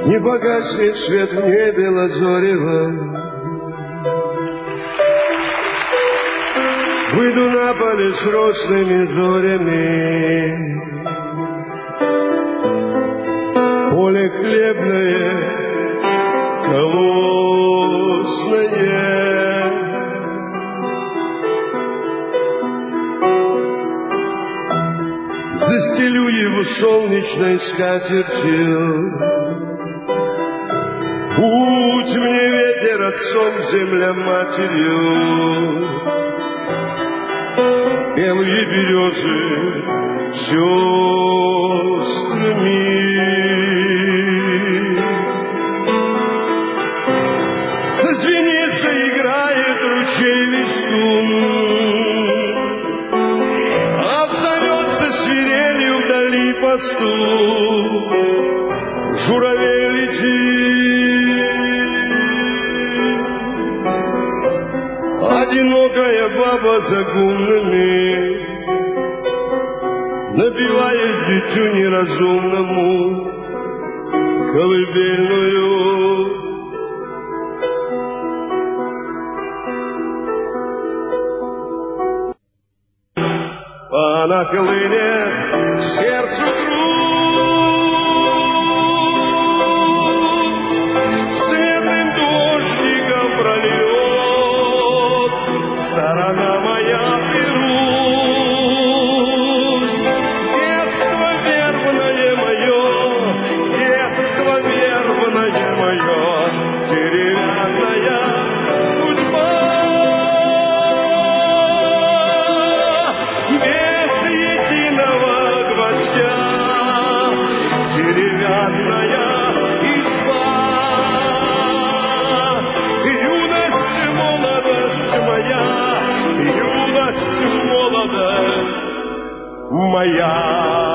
Не погаснет свет в небе лазорево. Выйду на поле с росными зорями. Поле хлебное, колосное. Застелю его солнечной скатертью. Будь мне ветер отцом, земля матерью. Белые березы сестрами. Зазвенит, заиграет ручей вестун. Обзовется свирелью вдали пастух. Журавель летит. Одинокая баба за гумнами напевает дитю неразумному колыбельную. Она хлынет к сердцу грудь, светлым дождиком прольет. Сторона моя, ты Русь, детство вербное мое, детство вербное мое, деревянная судьба. Без единого гвоздя, деревянная изба. Юность, молодость моя, юность, молодость моя.